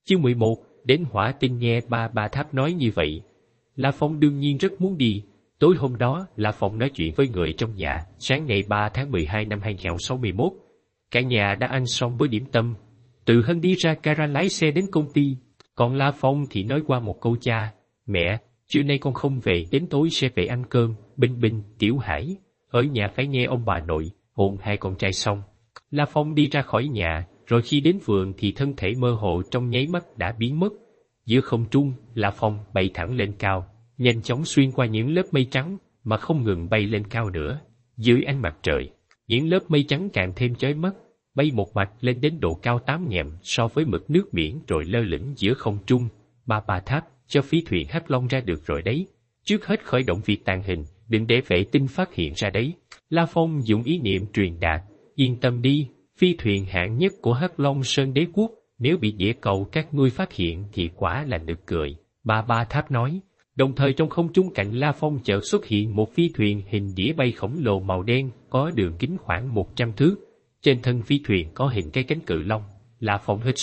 Chương 11, đến Hỏa Tinh nghe ba Tháp nói như vậy. La Phong đương nhiên rất muốn đi. Tối hôm đó, La Phong nói chuyện với người trong nhà. Sáng ngày 3 tháng 12 năm 2061, cả nhà đã ăn xong bữa điểm tâm. Từ Hân đi ra gara lái xe đến công ty. Còn La Phong thì nói qua một câu: cha, mẹ, trưa nay con không về, đến tối sẽ về ăn cơm. Bình Bình, Tiểu Hải ở nhà phải nghe ông bà nội hôn hai con trai xong. La Phong đi ra khỏi nhà, rồi khi đến vườn thì thân thể mơ hồ trong nháy mắt đã biến mất. Giữa không trung, La Phong bay thẳng lên cao, nhanh chóng xuyên qua những lớp mây trắng mà không ngừng bay lên cao nữa. Dưới ánh mặt trời, những lớp mây trắng càng thêm chói mắt, bay một mạch lên đến độ cao 8 nhậm so với mực nước biển rồi lơ lửng giữa không trung. Ba Tháp, cho phi thuyền Hắc Long ra được rồi đấy. Trước hết khởi động việc tàng hình, đừng để vệ tinh phát hiện ra đấy. La Phong dùng ý niệm truyền đạt: yên tâm đi, phi thuyền hạng nhất của Hắc Long Sơn Đế Quốc, nếu bị địa cầu các ngươi phát hiện thì quả là nực cười. Ba Tháp nói. Đồng thời trong không trung cạnh La Phong chợt xuất hiện một phi thuyền hình đĩa bay khổng lồ màu đen, có đường kính khoảng 100 thước. Trên thân phi thuyền có hình cái cánh cự long. La Phong hít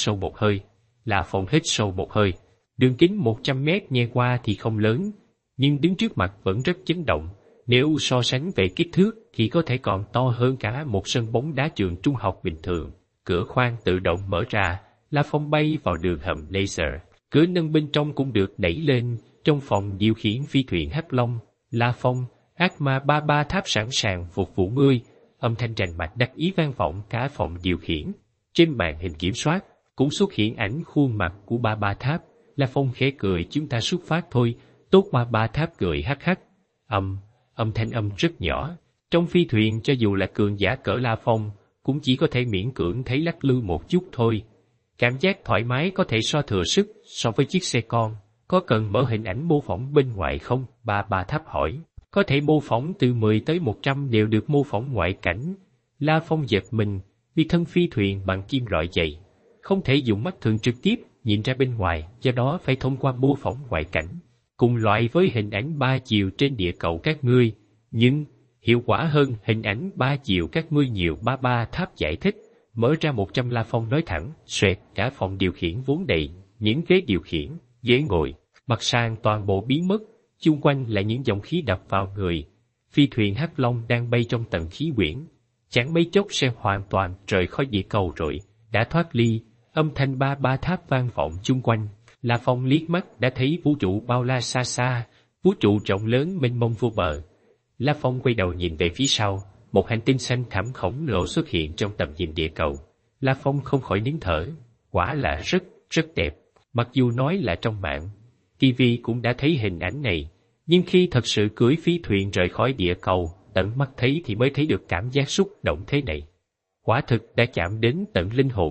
sâu một hơi. Đường kính 100 mét nghe qua thì không lớn, nhưng đứng trước mặt vẫn rất chấn động. Nếu so sánh về kích thước thì có thể còn to hơn cả một sân bóng đá trường trung học bình thường. Cửa khoang tự động mở ra, La Phong bay vào đường hầm laser. Cửa nâng bên trong cũng được đẩy lên. Trong phòng điều khiển phi thuyền Hắc Long, La Phong, ác ma ba Tháp sẵn sàng phục vụ ngươi. Âm thanh rành mạch đắc ý vang vọng cả phòng điều khiển. Trên màn hình kiểm soát cũng xuất hiện ảnh khuôn mặt của ba Tháp. La Phong khẽ cười: chúng ta xuất phát thôi. Tốt. Ba Tháp cười hắc hắc. Âm thanh rất nhỏ. Trong phi thuyền cho dù là cường giả cỡ La Phong cũng chỉ có thể miễn cưỡng thấy lắc lư một chút thôi. Cảm giác thoải mái có thể so thừa sức so với chiếc xe con. Có cần mở hình ảnh mô phỏng bên ngoài không? Ba Tháp hỏi. Có thể mô phỏng từ 10 tới 100 đều được mô phỏng ngoại cảnh. La Phong giật mình, vì thân phi thuyền bằng kim loại dày, không thể dùng mắt thường trực tiếp nhìn ra bên ngoài, do đó phải thông qua mô phỏng ngoại cảnh. Cùng loại với hình ảnh 3 chiều trên địa cầu các ngươi, nhưng hiệu quả hơn hình ảnh 3 chiều các ngươi nhiều. Ba Tháp giải thích. Mở ra 100. La Phong nói thẳng, xoẹt, cả phòng điều khiển vốn đầy những ghế điều khiển, ghế ngồi, mặt sàn toàn bộ biến mất, chung quanh là những dòng khí đập vào người. Phi thuyền Hắc Long đang bay trong tầng khí quyển, chẳng mấy chốc sẽ hoàn toàn rời khỏi địa cầu rồi, đã thoát ly. Âm thanh ba Tháp vang vọng chung quanh. La Phong liếc mắt đã thấy vũ trụ bao la xa xa, vũ trụ rộng lớn mênh mông vô bờ. La Phong quay đầu nhìn về phía sau, một hành tinh xanh thẳm khổng lồ xuất hiện trong tầm nhìn địa cầu. La Phong không khỏi nín thở, quả là rất đẹp. Mặc dù nói là trong mạng TV cũng đã thấy hình ảnh này, nhưng khi thật sự cưỡi phi thuyền rời khỏi địa cầu, tận mắt thấy thì mới thấy được cảm giác xúc động thế này. Quả thực đã chạm đến tận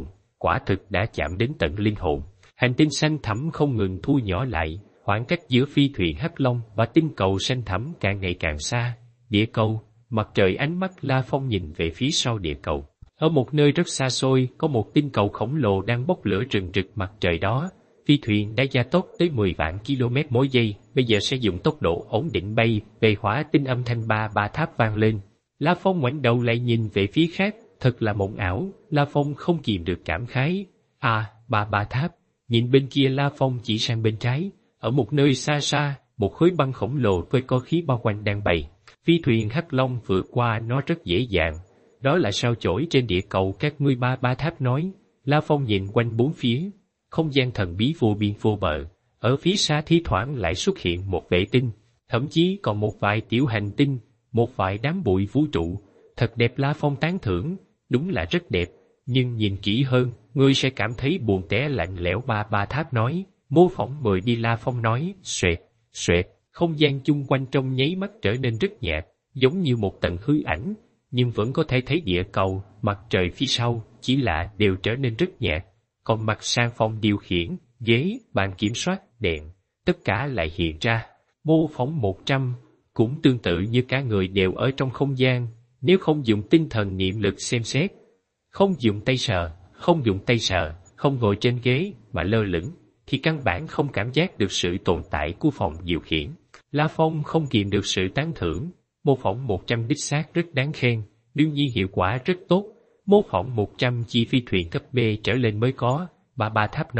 linh hồn. Hành tinh xanh thẳm không ngừng thu nhỏ lại, khoảng cách giữa phi thuyền Hắc Long và tinh cầu xanh thẳm càng ngày càng xa. Địa cầu, mặt trời. Ánh mắt La Phong nhìn về phía sau địa cầu. Ở một nơi rất xa xôi, có một tinh cầu khổng lồ đang bốc lửa rừng rực mặt trời đó. Phi thuyền đã gia tốc tới 10 vạn km mỗi giây, bây giờ sẽ dùng tốc độ ổn định bay về hỏa tinh. Âm thanh ba Tháp vang lên. La Phong ngoảnh đầu lại nhìn về phía khác, thật là mộng ảo. La Phong không kìm được cảm khái. Ba Tháp. Nhìn bên kia, La Phong chỉ sang bên trái. Ở một nơi xa xa, một khối băng khổng lồ với có khí bao quanh đang bay. Phi thuyền Hắc Long vượt qua nó rất dễ dàng. Đó là sao chổi trên địa cầu các ngươi. Ba Tháp nói. La Phong nhìn quanh bốn phía. Không gian thần bí vô biên vô bờ. Ở phía xa thi thoảng lại xuất hiện một vệ tinh, thậm chí còn một vài tiểu hành tinh, một vài đám bụi vũ trụ. Thật đẹp. La Phong tán thưởng. Đúng là rất đẹp, nhưng nhìn kỹ hơn, ngươi sẽ cảm thấy buồn tẻ lạnh lẽo. Ba Tháp nói. Mô phỏng 10 đi. La Phong nói. Xoẹt. Không gian chung quanh trong nháy mắt trở nên rất nhạt, giống như một tầng hư ảnh, nhưng vẫn có thể thấy địa cầu, mặt trời phía sau, chỉ là đều trở nên rất nhạt. Còn mặt sang phòng điều khiển, ghế, bàn kiểm soát, đèn, tất cả lại hiện ra. Mô phỏng 100, cũng tương tự như cả người đều ở trong không gian, nếu không dùng tinh thần niệm lực xem xét, không dùng tay sờ, không ngồi trên ghế mà lơ lửng, thì căn bản không cảm giác được sự tồn tại của phòng điều khiển. La Phong không kìm được sự tán thưởng. Mô phỏng 100 đích xác rất đáng khen, đương nhiên hiệu quả rất tốt. Mô phỏng 100 chi phi thuyền cấp B trở lên mới có. Ba Tháp nói.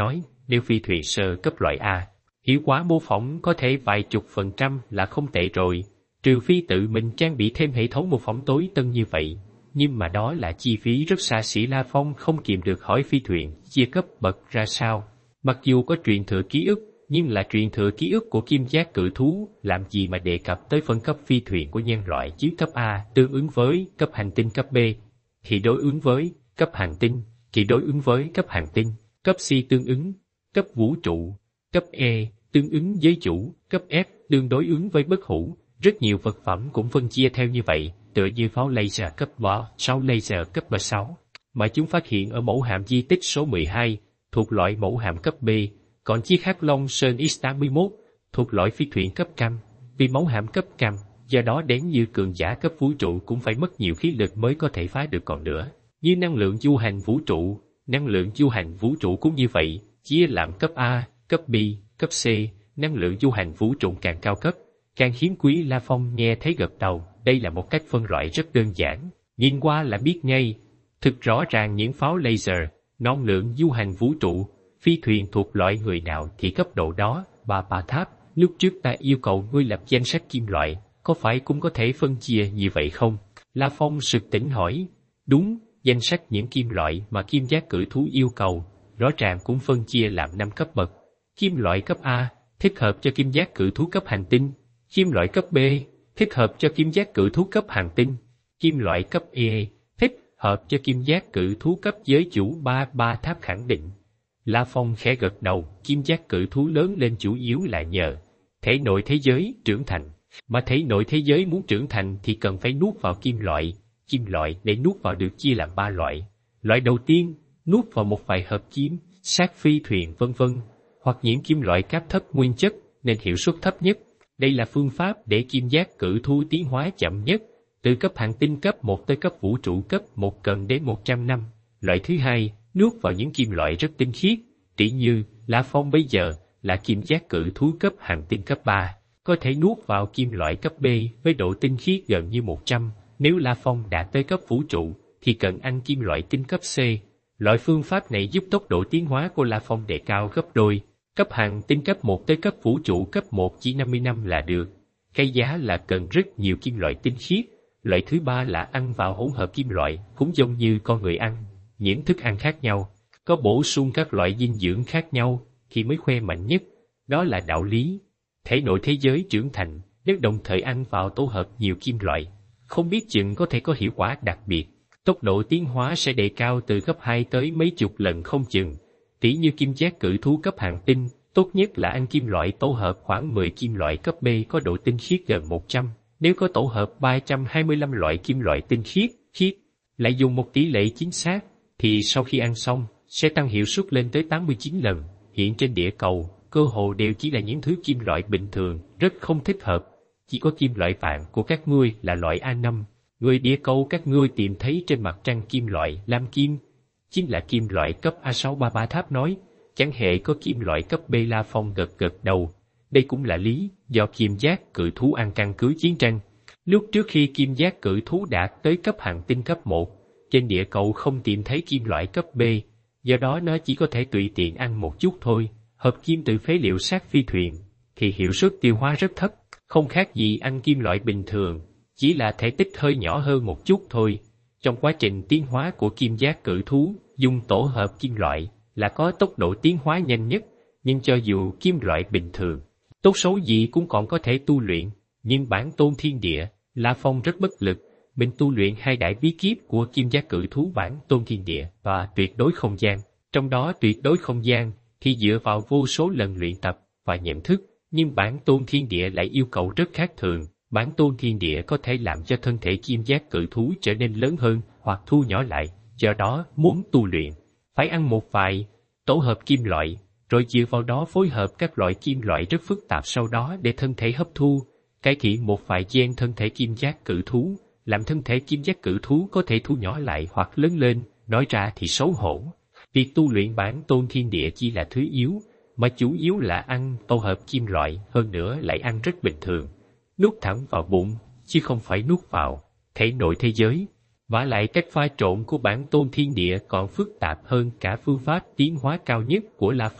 Nếu phi thuyền sơ cấp loại A, hiệu quả mô phỏng có thể vài chục % là không tệ rồi, trừ phi tự mình trang bị thêm hệ thống mô phỏng tối tân như vậy. Nhưng mà đó là chi phí rất xa xỉ. La Phong không kìm được hỏi phi thuyền chia cấp bậc ra sao. Mặc dù có truyền thừa ký ức, nhưng là truyền thừa ký ức của kim giác cự thú, làm gì mà đề cập tới phân cấp phi thuyền của nhân loại chứ. Cấp A tương ứng với cấp hành tinh, cấp B thì đối ứng với cấp hành tinh, thì đối ứng với cấp hành tinh, cấp C tương ứng cấp vũ trụ, cấp E tương ứng giới chủ, cấp F tương đối ứng với bất hủ. Rất nhiều vật phẩm cũng phân chia theo như vậy, tựa như pháo laser cấp 3, 6 laser cấp 6, mà chúng phát hiện ở mẫu hạm di tích số 12, thuộc loại mẫu hạm cấp B, còn chiếc Hắc Long Sơn X-81, thuộc loại phi thuyền cấp cam. Vì mẫu hạm cấp cam, do đó đến như cường giả cấp vũ trụ cũng phải mất nhiều khí lực mới có thể phá được còn nữa. Như năng lượng du hành vũ trụ, năng lượng du hành vũ trụ cũng như vậy, chia làm cấp A, cấp B, cấp C. Năng lượng du hành vũ trụ càng cao cấp, càng hiếm quý. La Phong nghe thấy gật đầu, đây là một cách phân loại rất đơn giản, nhìn qua là biết ngay. Thực rõ ràng những pháo laser, năng lượng du hành vũ trụ, phi thuyền thuộc loại người nào thì cấp độ đó. Ba Tháp, lúc trước ta yêu cầu ngươi lập danh sách kim loại, có phải cũng có thể phân chia như vậy không? La Phong sực tỉnh hỏi. Đúng, danh sách những kim loại mà kim giác cự thú yêu cầu, rõ ràng cũng phân chia làm 5 cấp bậc. Kim loại cấp A, thích hợp cho kim giác cự thú cấp hành tinh. Kim loại cấp B, thích hợp cho kim giác cự thú cấp hành tinh. Kim loại cấp E, thích hợp cho kim giác cự thú cấp giới chủ. Ba Tháp khẳng định. La Phong khẽ gật đầu, kim giác cự thú lớn lên chủ yếu là nhờ thể nội thế giới trưởng thành, mà thể nội thế giới muốn trưởng thành thì cần phải nuốt vào kim loại. Kim loại để nuốt vào được chia làm 3 loại. Loại đầu tiên, nuốt vào một vài hợp kim, sát phi thuyền vân vân, hoặc những kim loại cáp thấp nguyên chất nên hiệu suất thấp nhất. Đây là phương pháp để kim giác cự thú tiến hóa chậm nhất, từ cấp hành tinh cấp 1 tới cấp vũ trụ cấp 1 cần đến 100 năm. Loại thứ hai, nuốt vào những kim loại rất tinh khiết, tỉ như La Phong bây giờ là kim giác cự thú cấp hành tinh cấp 3, có thể nuốt vào kim loại cấp B với độ tinh khiết gần như 100. Nếu La Phong đạt tới cấp vũ trụ thì cần ăn kim loại tinh cấp C. Loại phương pháp này giúp tốc độ tiến hóa của La Phong đề cao gấp đôi. Cấp hành tinh cấp 1 tới cấp vũ trụ cấp 1 chỉ 50 năm là được. Cái giá là cần rất nhiều kim loại tinh khiết. Loại thứ ba là ăn vào hỗn hợp kim loại, cũng giống như con người ăn những thức ăn khác nhau, có bổ sung các loại dinh dưỡng khác nhau thì mới khoe mạnh nhất. Đó là đạo lý. Thể nội thế giới trưởng thành, nếu đồng thời ăn vào tổ hợp nhiều kim loại, không biết chừng có thể có hiệu quả đặc biệt. Tốc độ tiến hóa sẽ đề cao từ gấp 2 tới mấy chục lần không chừng. Tỉ như kim giác cự thú cấp hành tinh, tốt nhất là ăn kim loại tổ hợp khoảng 10 kim loại cấp B có độ tinh khiết gần 100. Nếu có tổ hợp 325 loại kim loại tinh khiết, lại dùng một tỷ lệ chính xác, thì sau khi ăn xong, sẽ tăng hiệu suất lên tới 89 lần. Hiện trên địa cầu, cơ hồ đều chỉ là những thứ kim loại bình thường, rất không thích hợp. Chỉ có kim loại vàng của các ngươi là loại A5. Người địa cầu các ngươi tìm thấy trên mặt trăng kim loại lam kim, chính là kim loại cấp A6. Ba Tháp nói, chẳng hề có kim loại cấp B. La Phong gật gật đầu. Đây cũng là lý do kim giác cự thú ăn căn cứ chiến tranh. Lúc trước khi kim giác cự thú đạt tới cấp hành tinh cấp 1, trên địa cầu không tìm thấy kim loại cấp B, do đó nó chỉ có thể tùy tiện ăn một chút thôi. Hợp kim từ phế liệu sát phi thuyền thì hiệu suất tiêu hóa rất thấp, không khác gì ăn kim loại bình thường, chỉ là thể tích hơi nhỏ hơn một chút thôi. Trong quá trình tiến hóa của kim giác cự thú, dùng tổ hợp kim loại là có tốc độ tiến hóa nhanh nhất, nhưng cho dù kim loại bình thường, tốt xấu gì cũng còn có thể tu luyện. Nhưng bản tôn thiên địa, La Phong rất bất lực. Mình tu luyện hai đại bí kíp của kim giác cự thú, bản tôn thiên địa và tuyệt đối không gian. Trong đó tuyệt đối không gian thì dựa vào vô số lần luyện tập và nhận thức, nhưng bản tôn thiên địa lại yêu cầu rất khác thường. Bản tôn thiên địa có thể làm cho thân thể kim giác cự thú trở nên lớn hơn hoặc thu nhỏ lại, do đó muốn tu luyện phải ăn một vài tổ hợp kim loại, rồi dựa vào đó phối hợp các loại kim loại rất phức tạp sau đó để thân thể hấp thu, cải thiện một vài gen thân thể kim giác cự thú, làm thân thể kim giác cự thú có thể thu nhỏ lại hoặc lớn lên. Nói ra thì xấu hổ. Việc tu luyện bản tôn thiên địa chỉ là thứ yếu, mà chủ yếu là ăn tổ hợp kim loại, hơn nữa lại ăn rất bình thường. Nuốt thẳng vào bụng, chứ không phải nuốt vào thể nội thế giới. Vả lại cách pha trộn của bản tôn thiên địa còn phức tạp hơn cả phương pháp tiến hóa cao nhất của La Phong.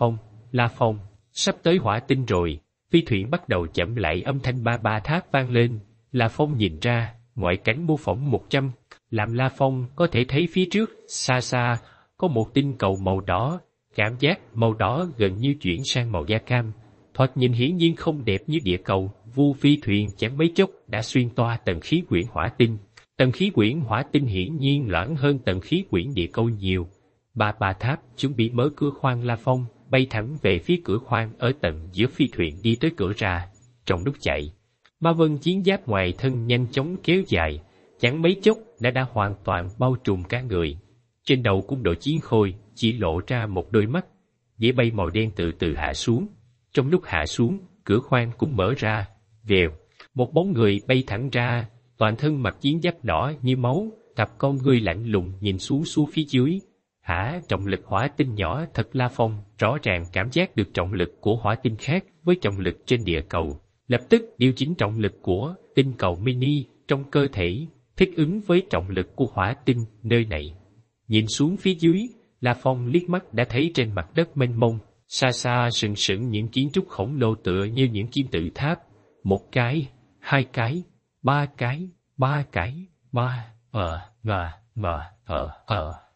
La Phong, sắp tới hỏa tinh rồi. Phi thuyền bắt đầu chậm lại, âm thanh ba ba tháp vang lên. La Phong nhìn ra, ngoại cảnh mô phỏng 100, làm La Phong có thể thấy phía trước, xa xa, có một tinh cầu màu đỏ. Cảm giác màu đỏ gần như chuyển sang màu da cam. Thoạt nhìn hiển nhiên không đẹp như địa cầu. Vu phi thuyền chẳng mấy chốc đã xuyên toa tầng khí quyển hỏa tinh. Tầng khí quyển hỏa tinh hiển nhiên loãng hơn tầng khí quyển địa cầu nhiều. Ba ba tháp chuẩn bị mở cửa khoang. La Phong bay thẳng về phía cửa khoang ở tầng giữa phi thuyền, đi tới cửa ra. Trong lúc chạy, ma vân chiến giáp ngoài thân nhanh chóng kéo dài, chẳng mấy chốc đã hoàn toàn bao trùm cả người. Trên đầu cũng đội chiến khôi, chỉ lộ ra một đôi mắt. Dễ bay màu đen từ từ hạ xuống. Trong lúc hạ xuống, cửa khoang cũng mở ra. Vèo, một bóng người bay thẳng ra, toàn thân mặc chiến giáp đỏ như máu, cặp con ngươi lạnh lùng nhìn xuống phía dưới. Hả, trọng lực hỏa tinh nhỏ thật. La Phong rõ ràng cảm giác được trọng lực của hỏa tinh khác với trọng lực trên địa cầu. Lập tức điều chỉnh trọng lực của tinh cầu mini trong cơ thể, thích ứng với trọng lực của hỏa tinh nơi này. Nhìn xuống phía dưới, La Phong liếc mắt đã thấy trên mặt đất mênh mông, xa xa sừng sững những kiến trúc khổng lồ tựa như những kim tự tháp. Một cái, hai cái, ba cái, ba cái, ba,